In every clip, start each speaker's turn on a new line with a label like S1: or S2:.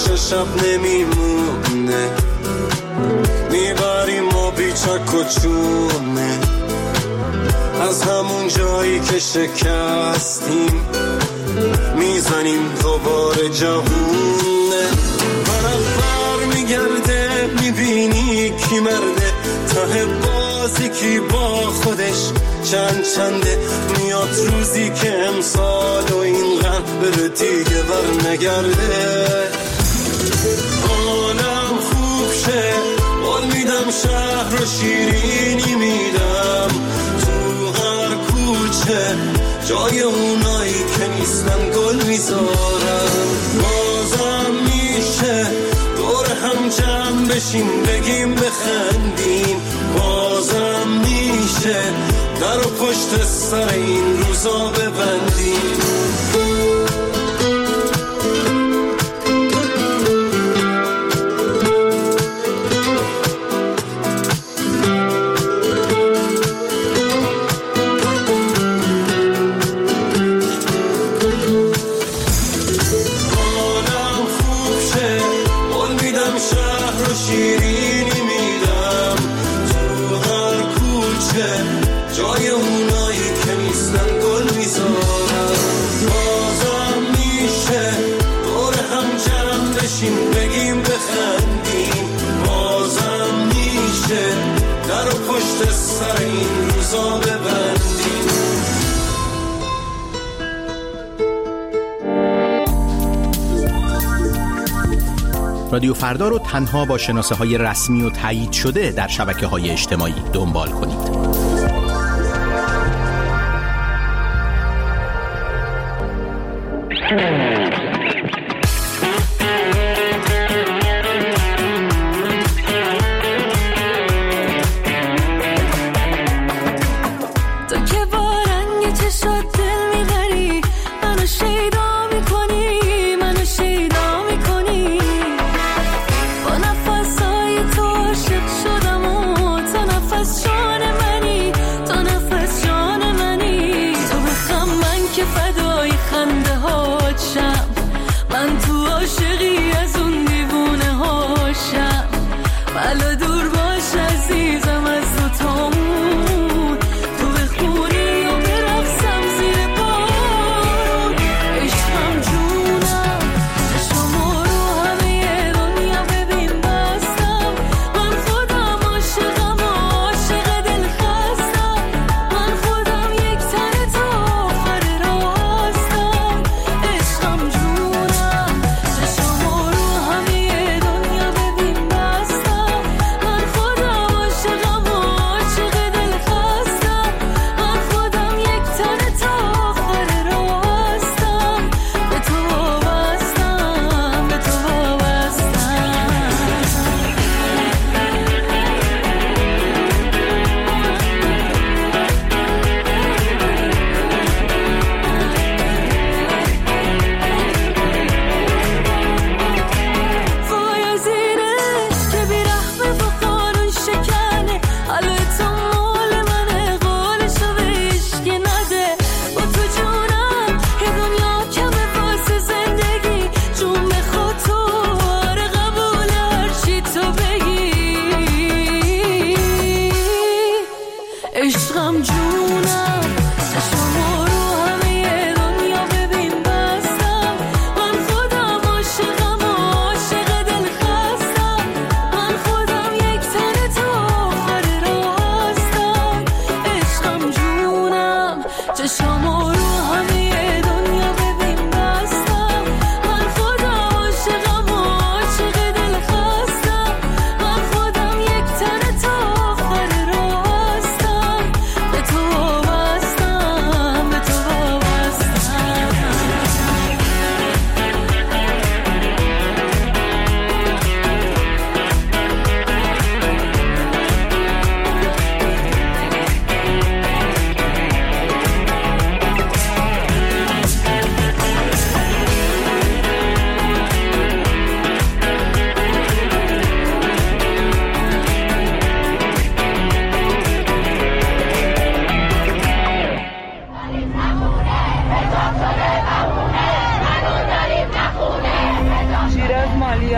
S1: همیشه شب نمیمونه، میبریم ما بیچک و چونه از همون جایی که شکستیم، میزنیم دوباره جوونه. برق میگرده میبینی کی مرده، ته بازی کی با خودش چنده. میاد روزی که امسال و این غم بره دیگه بر نگرده. حالم خوب شه بال میدم، شهر رو شیرینی میدم، تو هر کوچه جای اونایی که نیستن گل میذارم. بازم میشه دور هم جمع بشیم بگیم بخندیم، بازم میشه در و پشت سر این روزا ببندیم.
S2: رادیو فردا رو تنها با شناسه‌های رسمی و تایید شده در شبکه‌های اجتماعی دنبال کنید.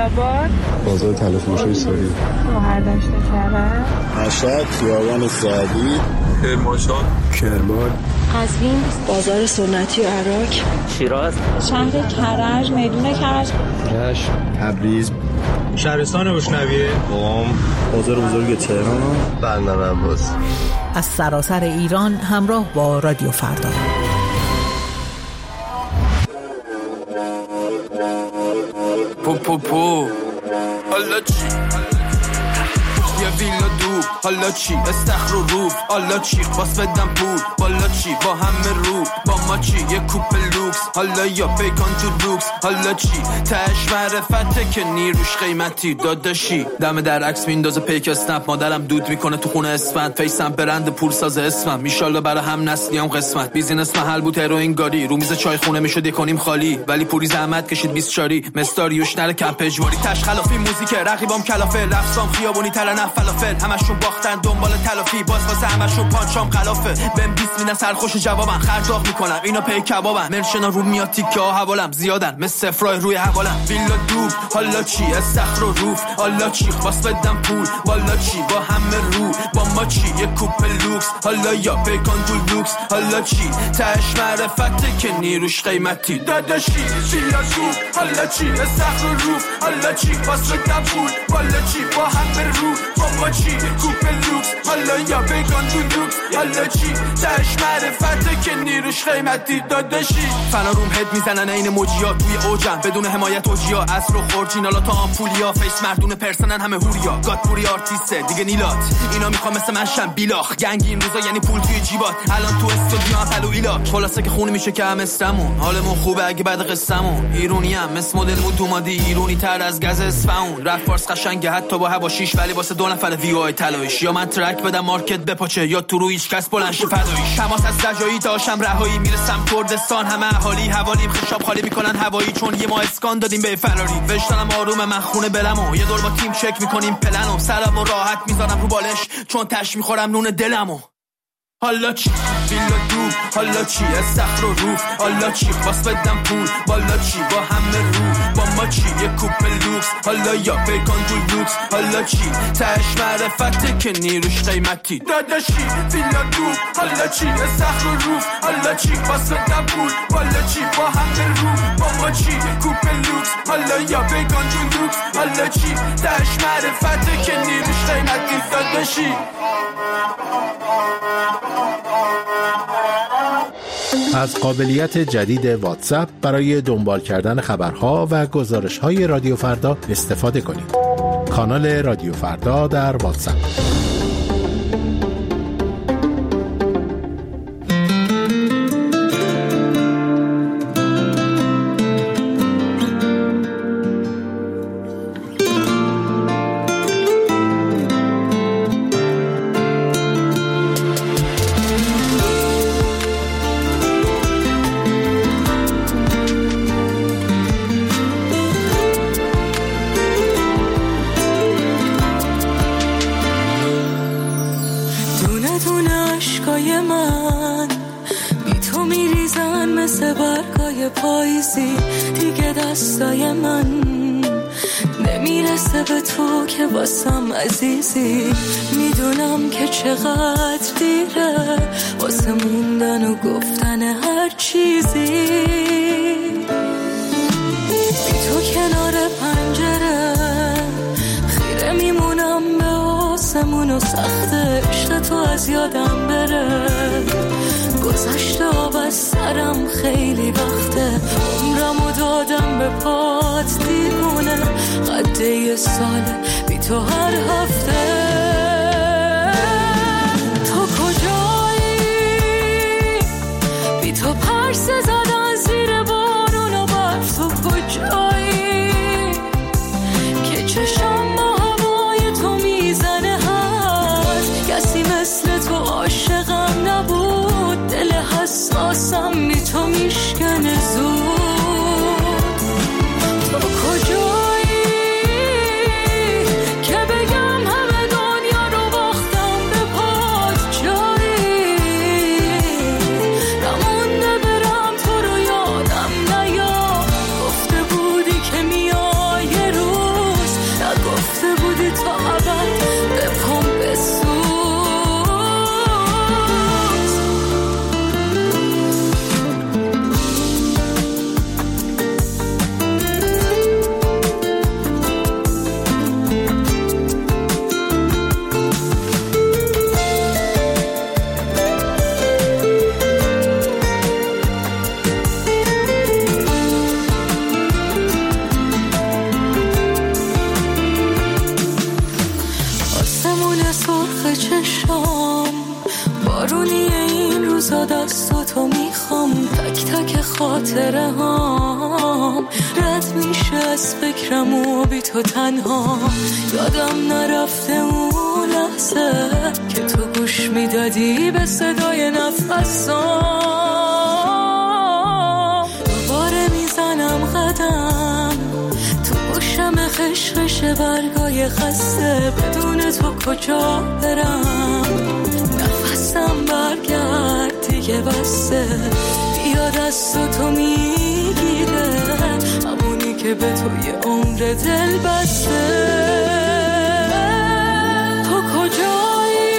S3: خیرآباد،
S4: بازار تلفروشی ساری،
S3: مهردشت کرد،
S4: مشهد، خیابان سعدی،
S5: کرمانشاه،
S4: کرمان،
S6: قزوین، بازار سنتی و عراق،
S7: شیراز،
S3: شهر کرج، میدون کرج،
S4: رشت، تبریز،
S5: شهرستان بوشنویه،
S4: قم، بازار بزرگ تهران، بندر عباس.
S8: از سراسر ایران همراه با رادیو فردا.
S9: پو حالا چی؟ یه ویلا دو حالا چی؟ استخر و روف حالا چی؟ باس بدم پول بالا چی؟ با همه رو با ما چی؟ یه کوپ لوکس حالا یا پیکان تو لوکس حالا چی؟ تش معرفته که نیروش قیمتی داداشی دم در عکس میندازه پیک اسنپ مادرم دود میکنه تو خونه اسفند فیسم برند پول ساز اسمم ایشالله برای هم نسلیام قسمت بیزینس محل بود هروئین گاری رو میز چای خونه میشد یکونیم خالی ولی پوری زحمت کشید 20 چاری مستاریوش نره کمپ اجباری تش خلافی موزیک رقیبام کلافه رقصام خیابونی ترنه فلافل همشون باختن دنبال تلافی باز واسه همشون پانچام خلافه بهم 20 میدن سرخوش جوابم خرجاق میکنم اینا پی کبابن مرشنا رو میاد تیکه ها حوالم زیادن مثل فرای روی حوالم ویلا دوب حالا چی استخر و روف حالا چی باز بدم پول والا چی با همه رو با ما چی یه کوپ لوکس حالا یا پیکان دو لوکس حالا چی تش معرفته که نیروش قیمتی داداشی ویلا دوب حالا چی استخر و روف حالا چی باز بدم پول والا چی با همه رو با ما چی کوپ لوکس حالا یا پیکان دو لوکس حالا چی تش معرفته که نیروش قیمتی داداشی فنا روم هد میزنن این موجیات توی اوجم بدون حمایت اوجیا اصر و خورجینالا تا آمپولیا فیس مردون پرسنن همه هوریا گادپوری آرتیسته دیگه نیلات اینا میخوام مثل من شم بیلاخ گنگ این روزا یعنی پول توی جیبات الان تو استودیو هم پلو ایلاک خلاصه که خون میشه که هم استمون حالمون خوبه اگه بعد قصمون ایرونی هم مثل مدل مود اومدی ایرونی تر از گز اصفهون رپ فارس قشنگه حتی با هواشیش ولی واسه دو نفر وی او آی طلاییش یا من ترک بدم مارکت بپاچه یا تو رو هیچ کس بلند شه فداییش تماس از زجایی داشتم رهایی میرسم کردستان همه اهالی حوالیم خشاب خالی میکنن هوایی چون یه ما اسکان دادیم به فراری وجدانم آرومه من خونه بلمو یه دور با تیم چک میکنیم پلنو سرمو راحت میذارم رو بالش چون تش میخورم نون دلمو حالا چی ویلا دوب حالا چی استخر و روف حالا چی باس بدم پول بالا چی با همه رو با ما چی یه کوپ لوکس حالا یا پیکان دو لوکس حالا چی تش معرفته که نیروش قیمتی داداشی ویلا دوب حالا چی استخر و روف حالا چی باس بدم پول بالا چی با همه رو با ما چی یه کوپ لوکس حالا یا پیکان دو لوکس حالا چی تش معرفته که نیروش قیمتی داداشی
S2: از قابلیت جدید واتساپ برای دنبال کردن خبرها و گزارش‌های رادیو فردا استفاده کنید. کانال رادیو فردا در واتساپ.
S10: میدونم که چقدر دیره واسه موندن و گفتن هر چیزی بی تو کنار پنجره خیره میمونم به آسمون و سخت عشق تو از یادم بره گذشته آب از سرم خیلی وقته عمرمو دادم به پات دیوونه قده یه ساله بی تو هر هفته تو کجایی بی تو پرسه زدن زیر بارون و برف تو کجایی که چشم با هوای تو میزنه هست کسی مثل تو عاشقم نبود دل حساسم بی تو میشکنه زود تو کجایی که بگم همه خاطره هام رد میشه از فکرم و بی تو تنها. یادم نرفته اون لحظه که تو گوش میدادی به صدای نفسام. دوباره میزنم قدم تو گوشم خشخش برگای خسته، بدون تو کجا برم؟ نفسم برگرد دیگه بسته، بیا دست تو میگیره همونی که به توی عمر دل بسته. تو کجایی؟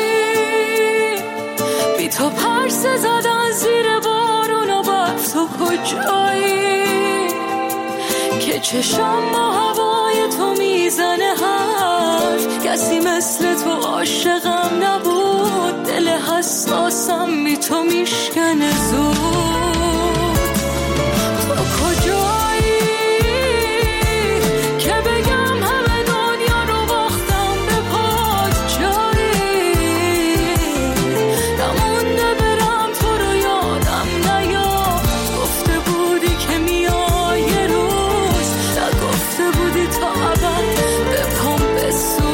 S10: بی تو پرسه زدن زیر بارون و برف. تو کجایی که چشم با هوای تو میزنه حرف؟ کسی مثل تو عاشقم نبود، دل حساسم بی تو میشکنه زود. تو کجایی که بگم همه دنیا رو باختم به پاک؟ جایی نمونده برم تو رو یادم نیاد. گفته بودی که میای یه روز، نگفته بودی تا ابد به پام بسوز.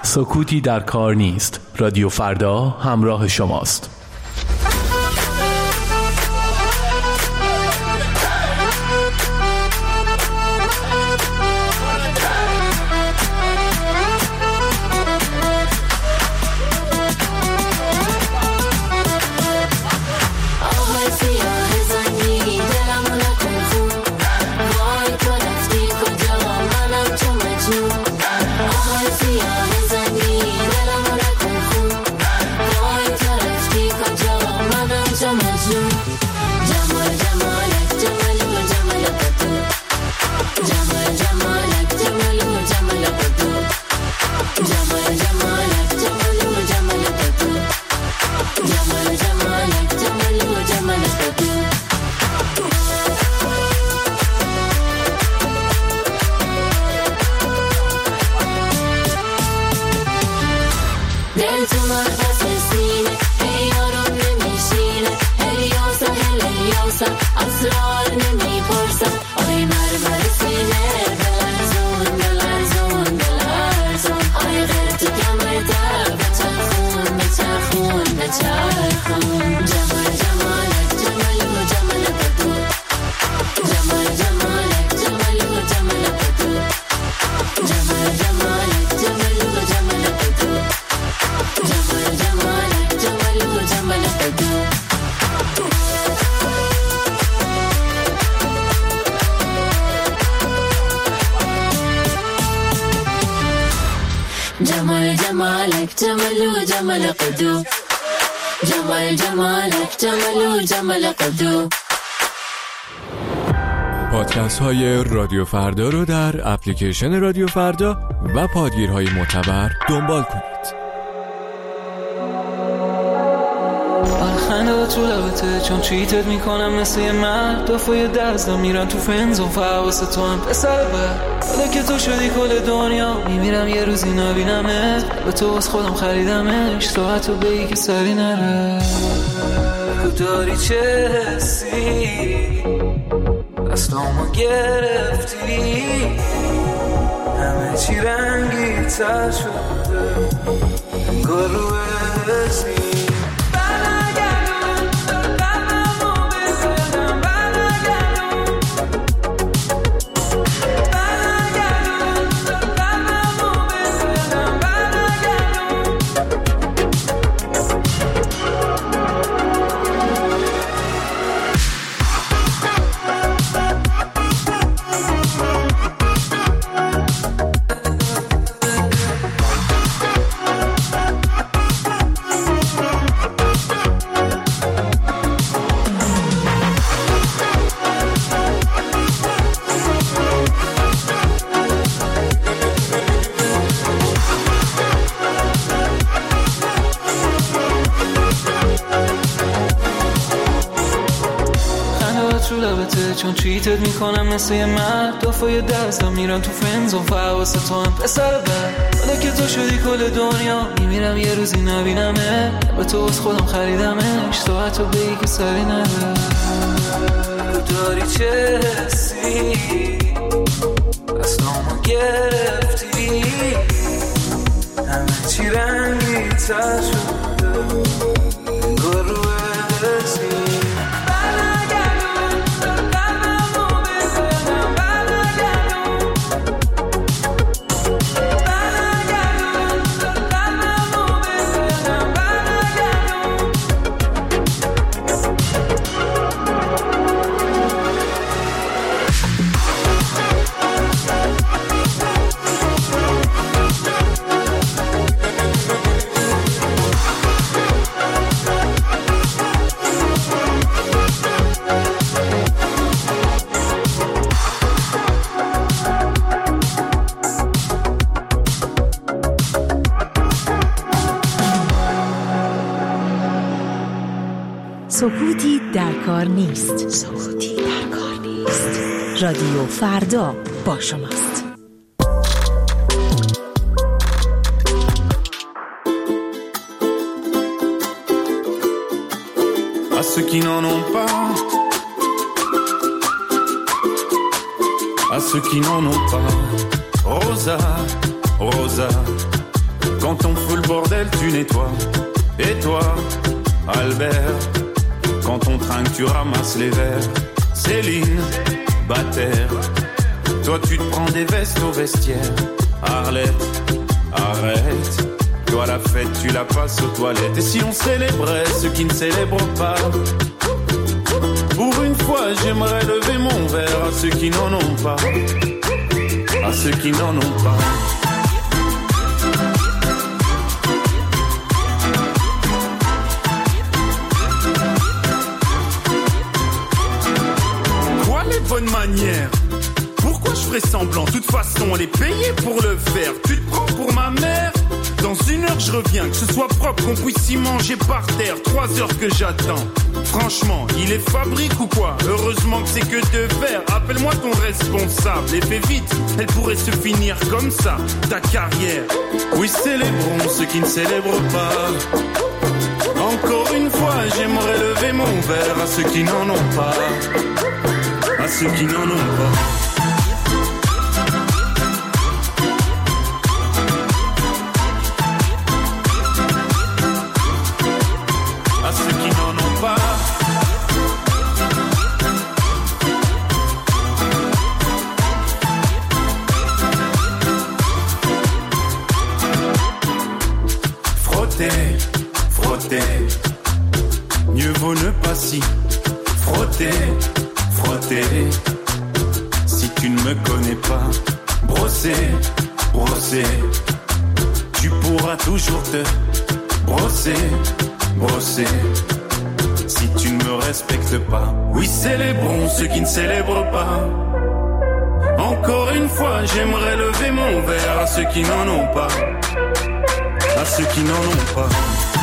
S2: سکوتی در کار نیست. رادیو فردا همراه شماست.
S10: جمال جمالك جمال وجمال قدو جمال جمالك جمال وجمال قدو.
S7: پادکست های رادیو فردا رو در اپلیکیشن رادیو فردا و پادگیرهای معتبر دنبال کنید.
S11: خنده تو لبته چون چیتت میکنم مثل یه مرد دفعه دزدا میرن تو فنزون فواسه تو هم پسر بر حالا که تو شدی کل دنیا میمیرم یه روزی نبینمت به تو از خودم خریدمش ساعتو بگی که سری نره داری چه حسی دستامو گرفتی همه چی رنگی تر شده انگار رو حسی چون چیتت میکنم مثل یه مرد دفعه دزدا میرن تو فنزون فواسه تو هم پسر بر حالا که تو شدی کل دنیا میمیرم یه روزی نبینمه به تو از خودم خریدمش ساعتو بگی که سری نره داری چه حسی دستامو گرفتی همه چی رنگی تر شده انگار رو حسی
S8: سکوتی در کار نیست. سکوتی در کار نیست. رادیو فردا با شماست.
S1: A ceux qui n'en ont pas, à ceux qui n'en ont pas, Rosa, Rosa, Quand on fout le bordel, tu nettoies. Et toi, Albert, quand on trinque, tu ramasses les verres. Céline, Bataire, toi tu te prends des vestes au vestiaire. Arlette, arrête, toi la fête tu la passes aux toilettes. Et si on célébrait ceux qui ne célèbrent pas? Pour une fois j'aimerais lever mon verre à ceux qui n'en ont pas. À ceux qui n'en ont pas. Quoi les bonnes manières? Pourquoi je ferais semblant? De toute façon, on est payé pour le faire. Tu te prends pour ma mère? Dans 1 heure, je reviens. Que ce soit propre, qu'on puisse y manger par terre. 3 heures que j'attends. Franchement, il est fabrique ou quoi? Heureusement que c'est que de verre. Appelle-moi ton responsable. Et fais vite, elle pourrait se finir comme ça, ta carrière. Oui, célébrons ceux qui ne célèbrent pas. Encore une fois, j'aimerais lever mon verre à ceux qui n'en ont pas. À ceux qui n'en ont pas. Frotter, mieux vaut ne pas s'y frotter, frotter. Si tu ne me connais pas, brosser, brosser. Tu pourras toujours te brosser, brosser. Si tu ne me respectes pas, oui célébrons ceux qui ne célèbrent pas. Encore une fois, j'aimerais lever mon verre à ceux qui n'en ont pas. À ceux qui n'en ont pas.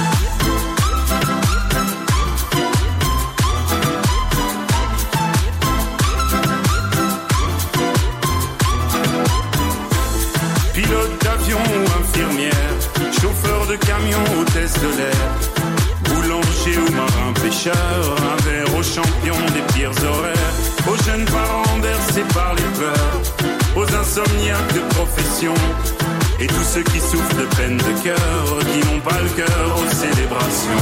S1: Pilote d'avion ou infirmière, chauffeur de camion, hôtesse de l'air, boulanger ou marin pêcheur, un verre aux champions des pires horaires, aux jeunes parents bercés par les peurs, aux insomniaques de profession. Et tous ceux qui souffrent de peine de cœur, qui n'ont pas le cœur aux célébrations.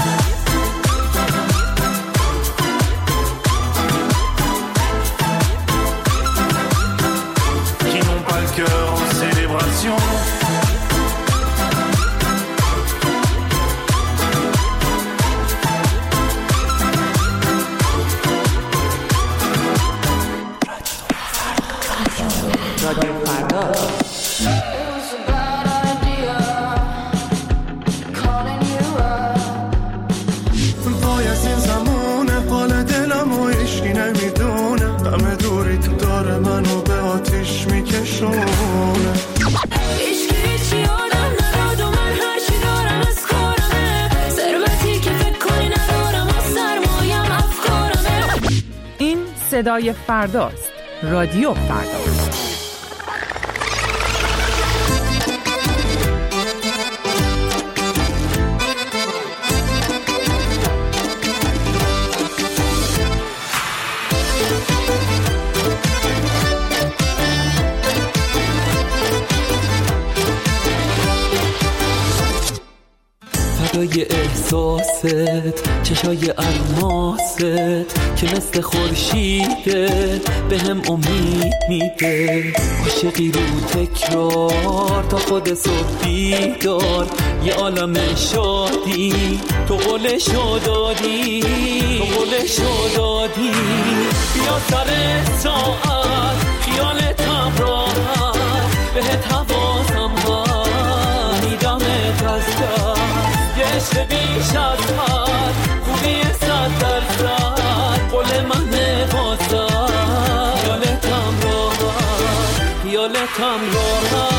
S1: Qui n'ont pas le cœur aux célébrations.
S12: رادیو فردا.
S13: این صدای فرداست. رادیو فردا.
S11: فدای احساست، چشای الماست که مثل خورشیده به هم امید میده. عاشقی رو تکرار تا خود صبح بیدار، یه عالم شادی تو قول شادادی، تو قول شادادی. بیا سر ساعت خیالتم راحت، بهت حواسم هست میدمت از دست. عشق بیش از حد، خوبی 100%، قول من واسد. خیالتم راحت، خیالتم راحت.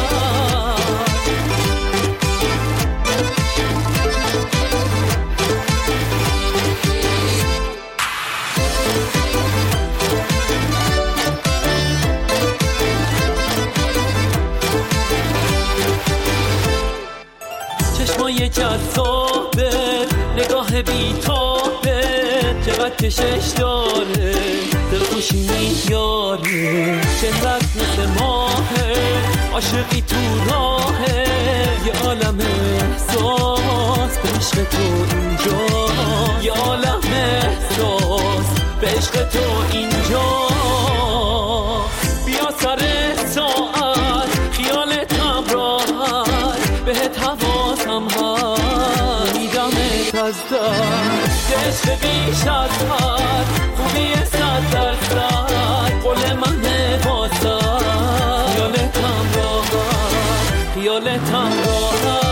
S11: چشمای جذابه، نگاه بیتابه، چقدر کشش داره دلخوشی میاره چقدر مثل ماهه عاشقی تو راهه یه عالم احساس به عشق تو اینجا یه عالم احساس به عشق تو اینجا بیا سر ساعت خیالتم راحت بهت حواسم هست میدمت از دست عشق بیش از حد خوبی 100% قول منه واسه خیالتم راحت خیالتم راحت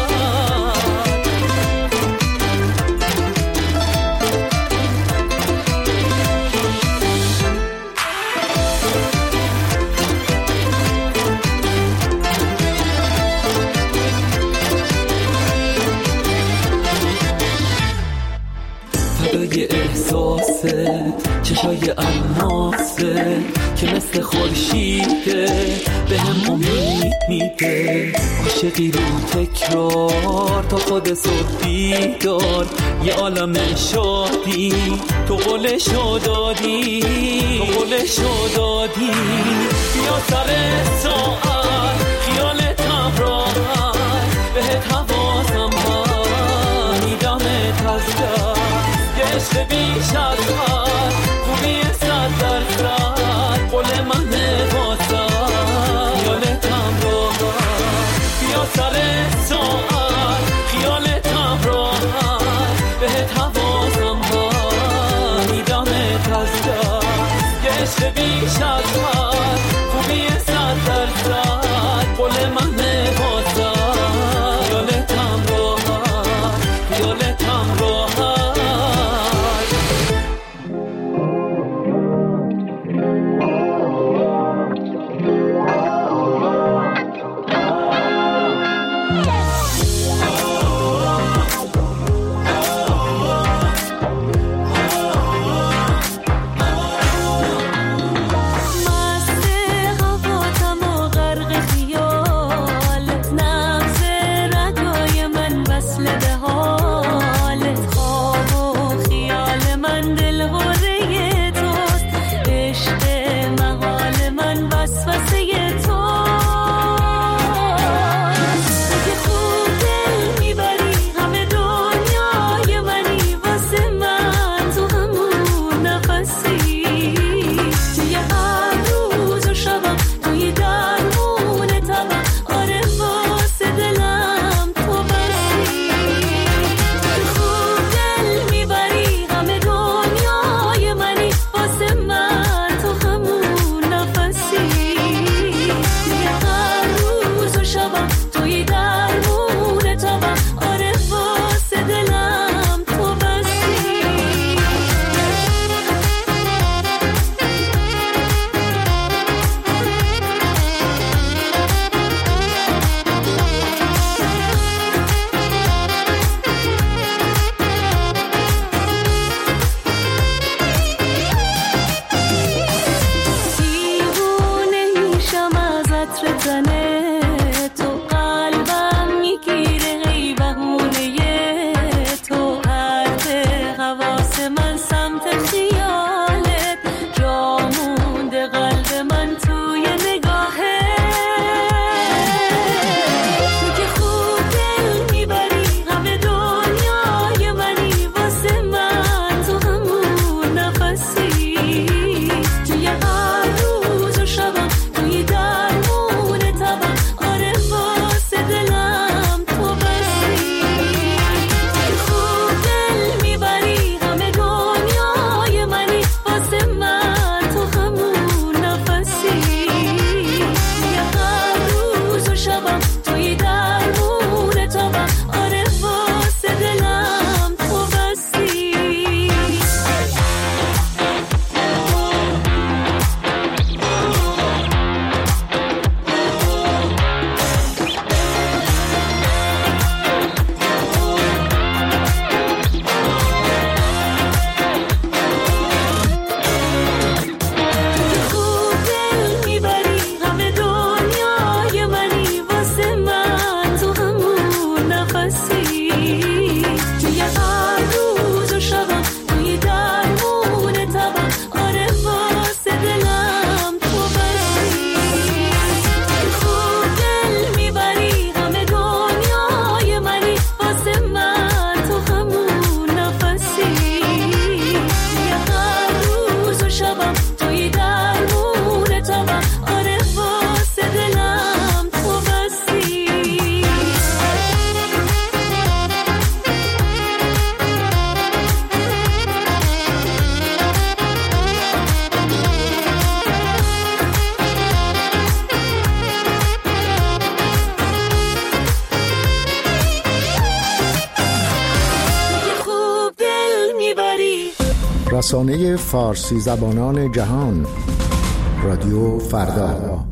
S11: فدای احساست چشای الماسه که مثل خورشیده به هم امید میده عاشقی رو تکرار تا خود صبح بیدار یه عالم شادی تو قولشو دادی تو قولشو دادی بیا سر ساعت خیالتم راحت بهت حواسم هست میدمت از دست عشق بیش از حد خوبی 100% قول منه واسه خیالتم راحت بیا سر ساعت خیالتم راحت بهت حواسم هست میدمت از دست عشق بیش از حد خوبی 100% قول منه واسه خیالتم راحت خیالتم راحت
S14: رسانه فارسی زبانان جهان، رادیو فردا.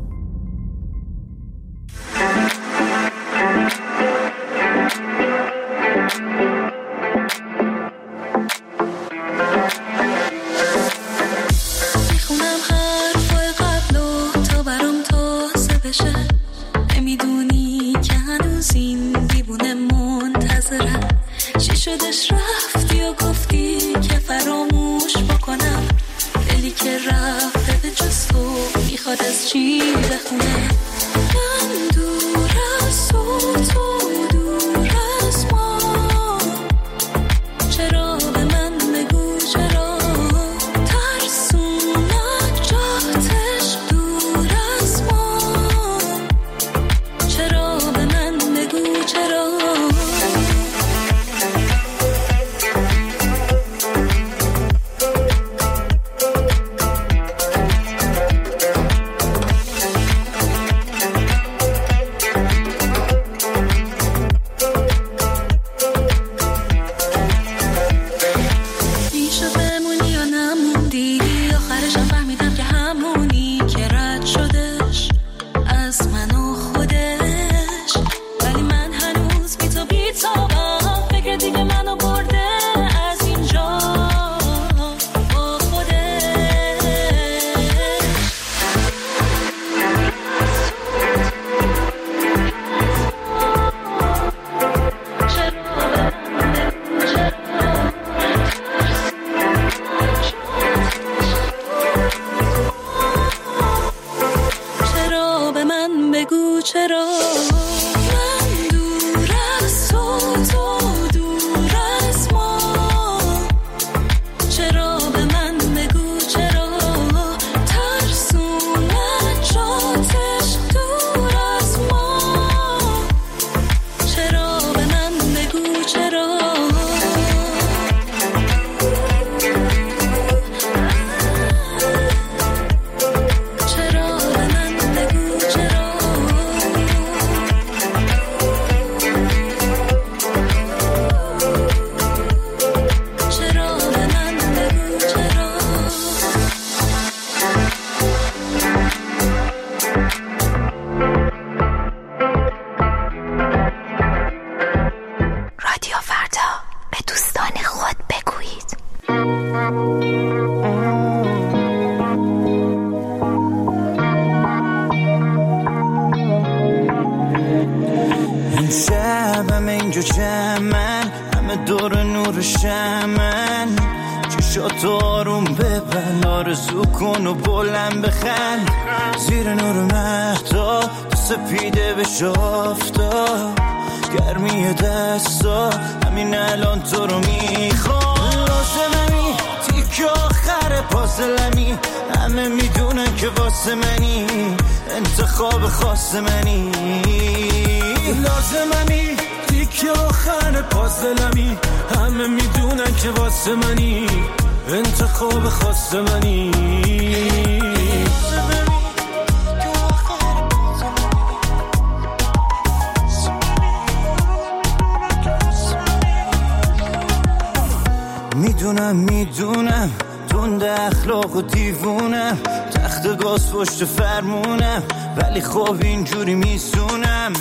S15: میدونم تند اخلاق و دیوونم، تخت گاز پشت فرمونم، ولی خب اینجوری میسونم.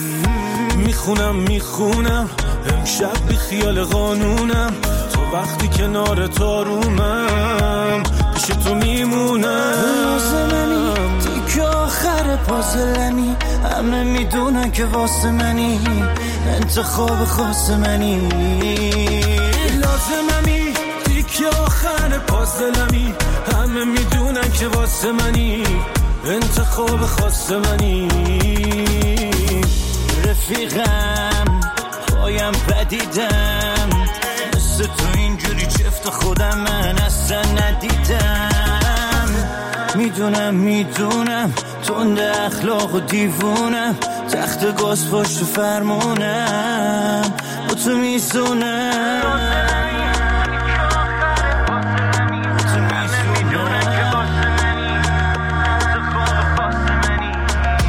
S15: میخونم امشب بی خیال قانونم، تو وقتی کنار تارومم پیش تو میمونم. لازممی تیک آخر پازلمی، همه میدونن که واسه منی، انتخاب خاص منی. لازممی تیک آخر پازلمی، همه میدونن که واسه منی، انتخاب خاص منی. رفیقم پایم بدیدم، مثل تو اینجوری چفت خودم من اصلا ندیدم. میدونم تند اخلاق و دیوونم، تخت گاز پشت فرمونم، با تو میسونم.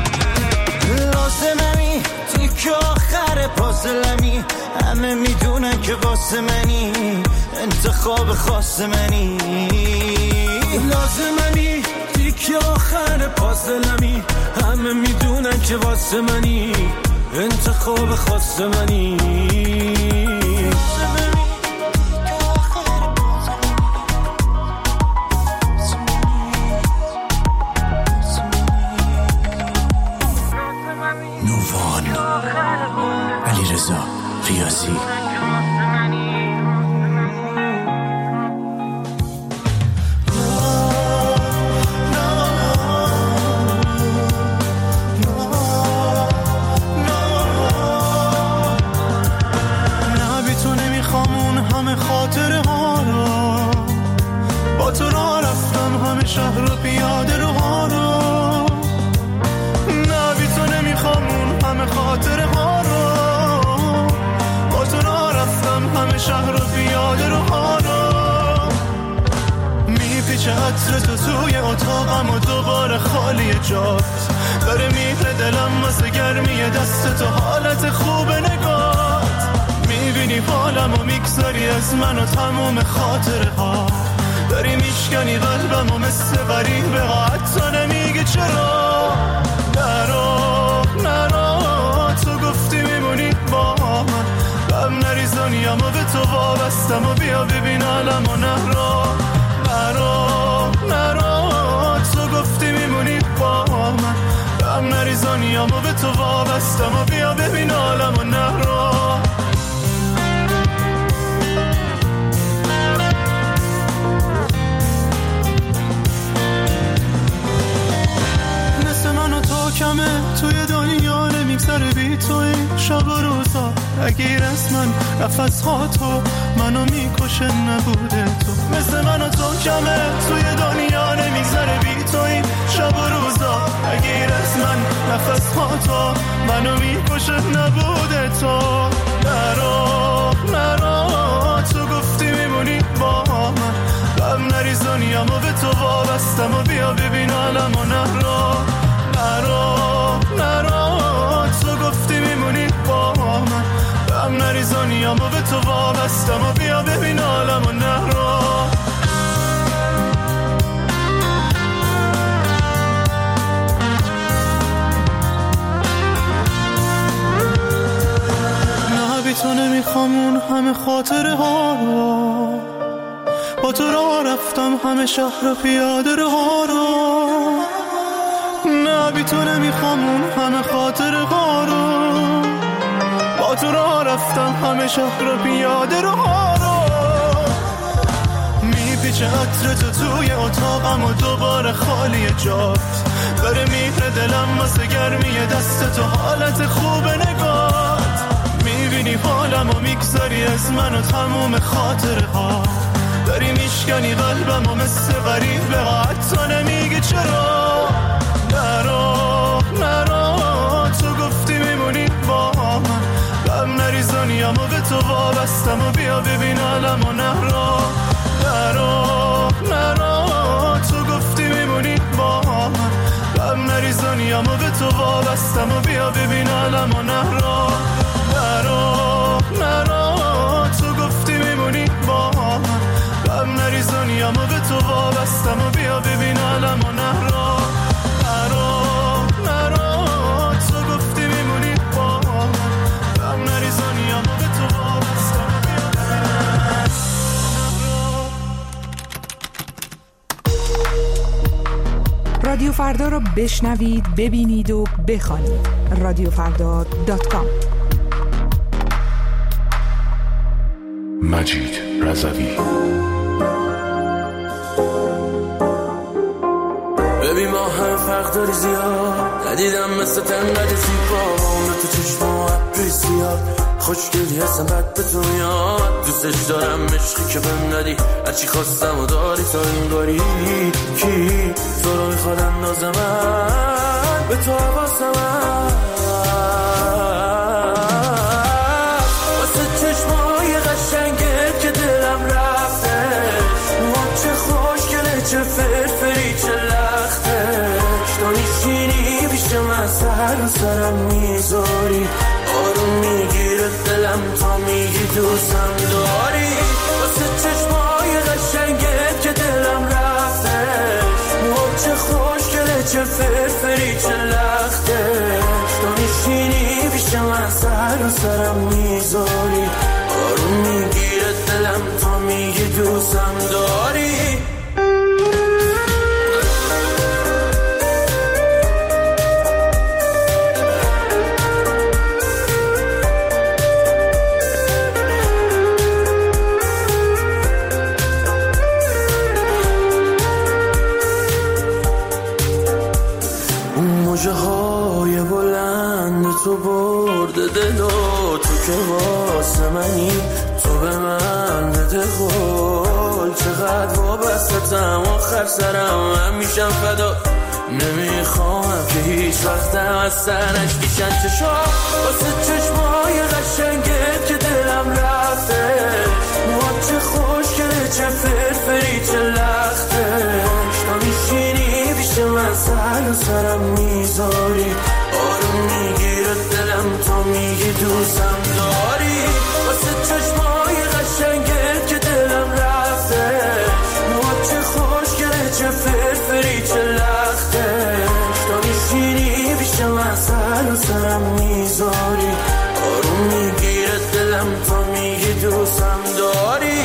S15: همه میدونن میدونن که واسه منی، انتخاب خاص منی، لازمنی، تیک آخر پازلمی، همه میدونن که واسه منی، انتخاب خاص منی.
S16: نووان علیرضا ریاضی.
S15: خاطره ها رو با تو را رفتم، همه شهر و پیاده رو ها رو، نه بی تو نمیخوام اون همه خاطره ها رو، با تو را رفتم، همه شهر و پیاده رو ها رو، میپیچه عطر تو توی اتاقم و دوباره خالی جات، داره میپره دلم واسه گرمی دست تو، حالت خوب نگات، میبینی حالم و میگذاری از من و تموم خاطره ها، داری میشکنی قلبم و مثل غریبه ها، حتی نمیگی چرا. نرو نرو، تو گفتی میمونی با من، غم نریز دنیام و به تو وابستم و بیا ببین عالم و نرو. نرو نرو، تو گفتی میمونی با من، غم نریز دنیام و به تو وابستم و بیا ببین عالم و نرو. کمه توی دنیا نمیگذره بی توی شب و روزا، اگه از من نفس ها تو منو میکشه نبوده تو، مثل من و تو کمه توی دنیا نمیگذره بی توی شب و روزا، اگه از من نفس ها تو منو میکشه نبوده تو. نرو نرو، تو گفتی میمونی با من، غم نریز دنیام و به تو وابستم و بیا ببین عالم و نرو. نرو نرو، تو گفتی میمونی با من، غم نریز دنیام و به تو وابستم و بیا ببین عالم و نرو. نه بی تو نمیخوام اون همه خاطره ها رو، با تو راه رفتم همه شهر و پیاده رو ها رو، نه بی تو نمیخوام اون همه خاطره ها رو، با تو راه رفتم همه شهر و پیاده رو ها رو، میپیچه عطر تو توی اتاقم و دوباره خالی جات، داره میپره دلم واسه گرمی دست تو، حالت خوب نگات، میبینی حالم و میگذاری از من و تموم خاطره ها، داری میشکنی قلبم و مثل غریبه ها، حتی نمیگی چرا. نرو نرو، تو گفتی میمونی با من، غم نریز دنیام و به تو وابستم و بیا ببین عالم و نرو. نرو نرو، تو گفتی میمونی با من، غم نریز دنیام و به تو وابستم و بیا ببین عالم و نرو. نرو نرو، تو گفتی میمونی با من، غم نریز دنیام و به تو وابستم و بیا ببین عالم و نرو. نرو نرو، تو گفتی میمونی با من، غم نریز دنیام و به تو وابستم و بیا ببین.
S13: رادیو فردا رو بشنوید، ببینید و بخوانید. رادیوفردا.com.
S16: مجید رضوی.
S9: ببین ما هم فرق داری زیاد، ندیدم مثل تنقدر زیبا، عمر تو چشما عبری زیاد، خوشگلی هستم بد به تو میاد، دوستش دارم عشقی که بهم ندی، هرچی خواستم و داری تا این گاری، کی تو رو میخواد اندازم به تو حواسم، واسه چشمای قشنگه که دلم رفته، چه خوشگله چه فرفری چه لختش، تو میشینی پیش من سر و سرم میذاری، آروم میگیره دلم تا میگی تو دوستم داری واسه چشمای قشنگت که دلم رفته موها چه خوشگله چه فرفری چه لخته تو میشینی پیش من سر و سرم میذاری آروم میگیره دلم تا میگی دوستم داری موجه های بلند تو برده دلو تو که واسه منی تو به من بده قول چقدر وابستم آخر سرم من میشم فدا نمیخوام که هیچ وقتم از سرش بیشن چشا واسه چشمای قشنگت که دلم رفته موها چه خوشگله چه فرفری چه لخته تا میشینی پیش من سر و سرم میذاری آروم میگیره دلم تا میگی دوستم داری واسه چشمای قشنگت که دلم رفته موها چه خوشگله چه فرفری چه لخته تا میشینی پیش من سر و سرم میذاری آروم میگیره دلم تا میگی دوستم داری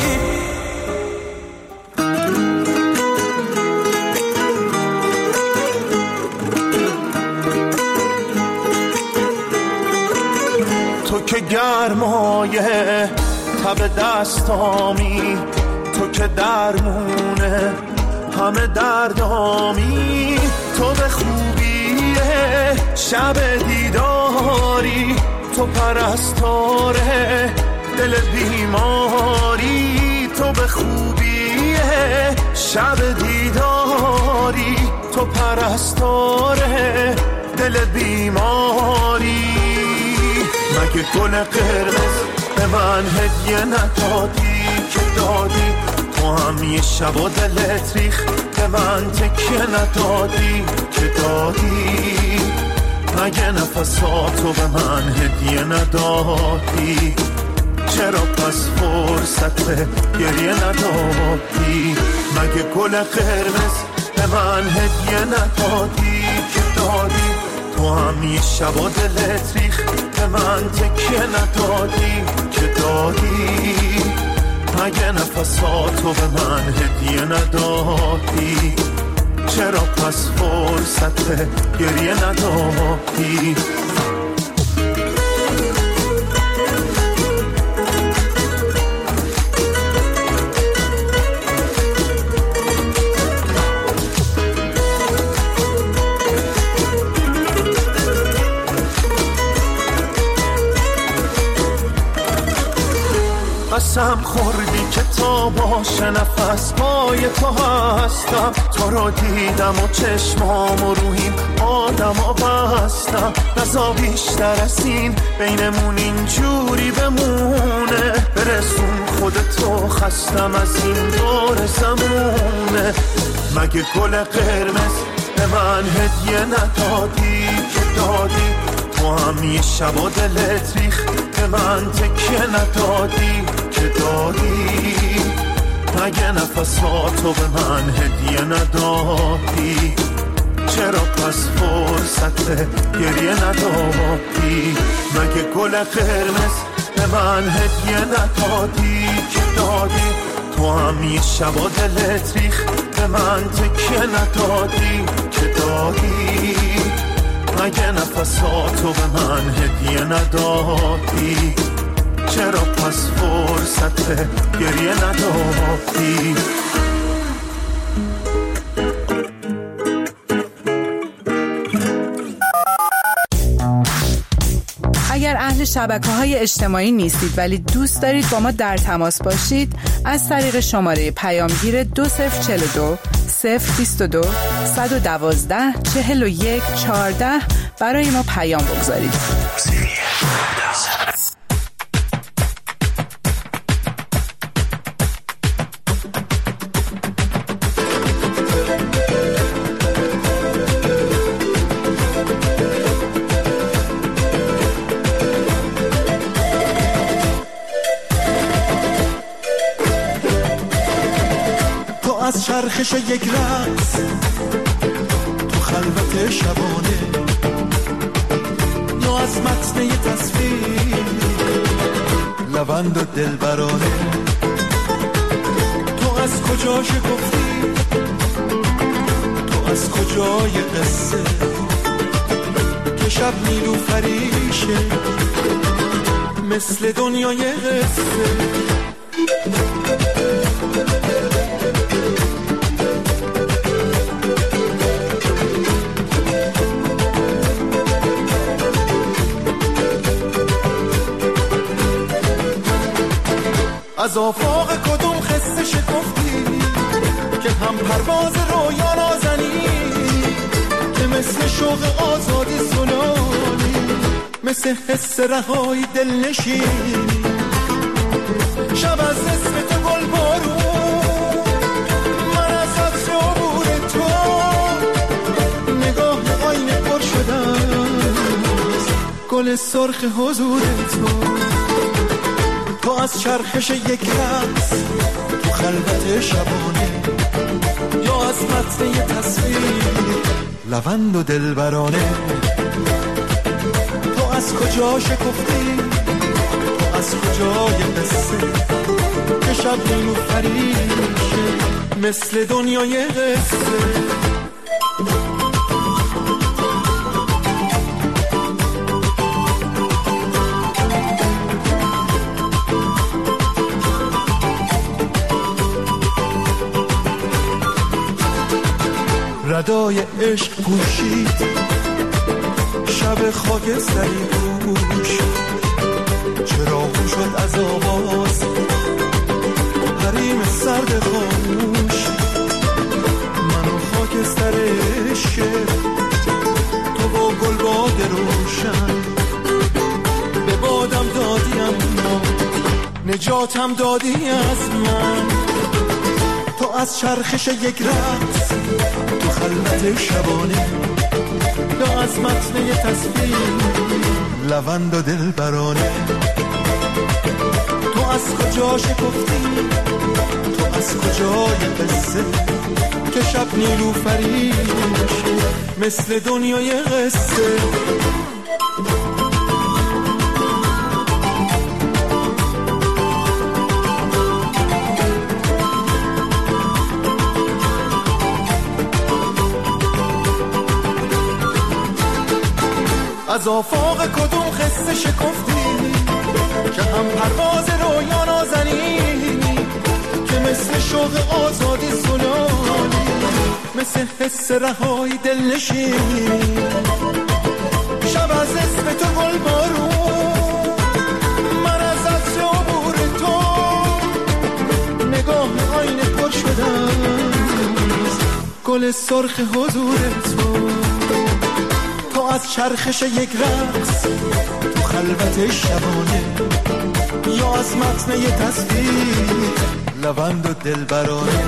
S15: تو که گرمایه تب دستامی تو که درمونه همه دردامی تو به خوبیه شب دیداری تو پرستاره دل بیماری تو به خوبیه شب دیداری تو پرستاره دل بیماری مگه گل قرمز به من هدیه ندادی که دادی تو هم یه شب و دلت ریخ به من تکیه ندادی که دادی مگه نفساتو به من هدیه ندادی چرا پس فرصت گریه ندادی مگه گل قرمز به من هدیه ندادی که دادی تو هم یه شب و دلت ریخ به من تکیه ندادی که دادی مگه نفساتو به من هدیه ندادی چرا پس فرصت گریه ندادی قسم خوردی که تا باشه نفس پای تو هستم تو رو دیدم و چشمام و روحیم آدم بستم نزا بیشتر از این بینمون اینجوری بمونه برسون خودتو خستم از این دور زمونه مگه گل قرمز به من هدیه ندادی که دادی تو هم یه شب و دلت ریخ به من تکیه ندادی که دادی مگه نفساتو به من هدیه ندادی چرا پس فرصت گریه ندادی مگه گل قرمز به من هدیه ندادی که دادی تو هم یه شب و دلت ریخ به من تکیه ندادی که دادی مگه نفساتو به من هدیه ندادی چرا پس فرصت گریه ندادی
S13: اگر اهل شبکه‌های اجتماعی نیستید ولی دوست دارید با ما در تماس باشید از طریق شماره پیامگیر 2042 022 112 41 14 برای ما پیام بگذارید.
S15: از چرخش یک رقص تو خلوت شبانه یا از متن یه تصویر لبند و دلبرانه تو از کجا شکفتی تو از کجای قصه که شب نیلوفریشه مثل دنیای قصه از آفاق کدوم خسته شکفتی که هم پرواز رویا نازنی که مثل شوق آزادی سلانی مثل حس رهایی دل نشینی شب از اسم تو گل بارون من از عطر عبور تو نگاه آینه پر شدم گل سرخ حضور تو از چرخش یک رقص تو خلوت شبانه یا از متن یه تصویر لبند و دلبرانه تو از کجا شکفتی تو از کجای قصه که شب نیلوفریشه مثل دنیای قصه ردای عشق پوشید شب خاکستری پوش چراغ شد از آواز حریم سرد خاموش من و خاکستر عشق تو با گلباد روشن به بادم دادیم نجاتم دادی از من تو از چرخش یک رقص تو خلوت شبانه یا از متن یه تصویر لبند و دلبرانه تو از کجا شکفتی تو از کجای قصه که شب نیلوفریشه مثل دنیای قصه از آفاق کدوم خسته شکفتی که هم پرواز رویا نازنی که مثل شوق آزادی سلانی مثل حس رهایی دل نشینی شب از اسم تو گل بارون من از عطر عبور تو نگاه آینه پر شدم گل سرخ حضور تو از چرخش یک رقص تو خلوت شبانه یا از متن یه تصویر لبند و دلبرانه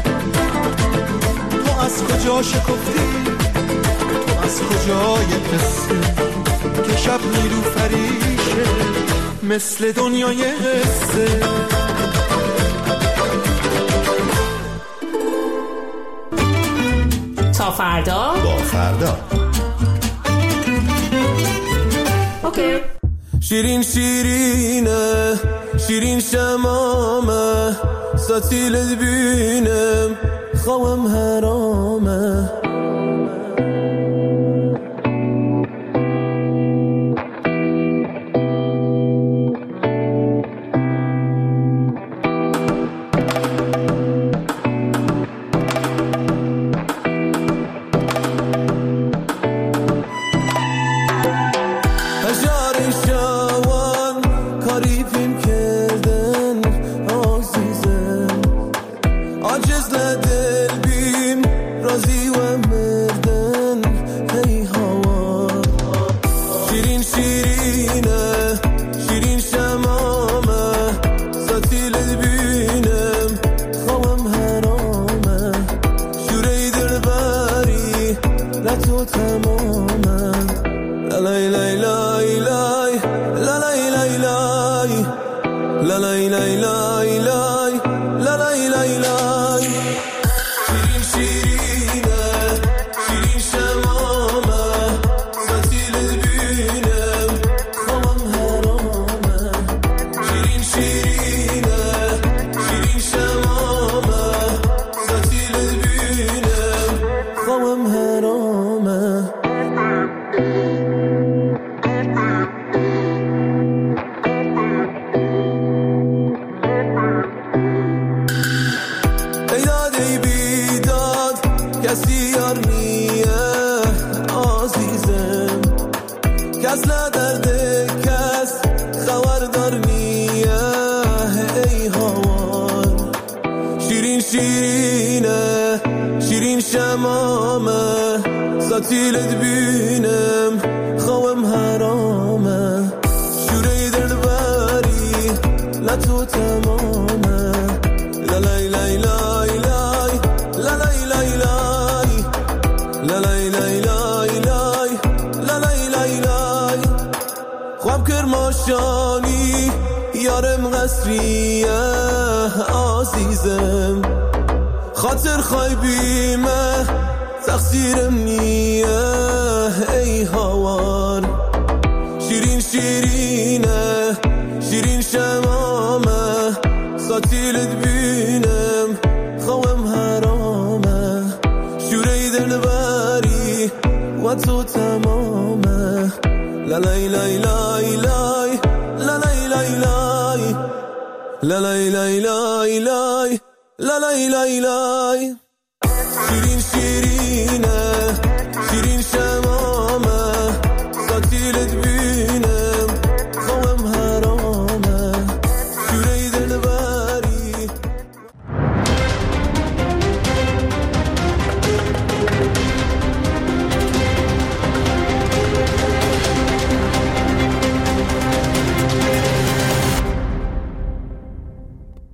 S15: تو از کجا شکفتی تو از کجای قصه که شب نیلوفریشه مثل دنیای قصه
S8: تا فردا
S14: با فردا
S8: اوکی.
S9: شیرین شیرینه شیرین شمامه ستیلت بینم خوام حرامه
S17: عاجز لدل بیم رازی و
S9: شیرینه شیرین شمامه ساتیلت بینم خوام حرامه شوره دلبری لطو تمامه لالای لای لای لای لالای لای لای لالای لای لای لای لالای لای لای خواب کرماشانی یارم قصریه عزیزم خاطر خایبیمه تقصیرم نیه ای هوار شیرین شیرینه شیرین شمامه ساتیلت بینم خوام حرامه شوره دلبری و تو تمامه لالای لای لای لای لالای لای لای لالای لای لای لای لالای لای لای شیرین شیرینه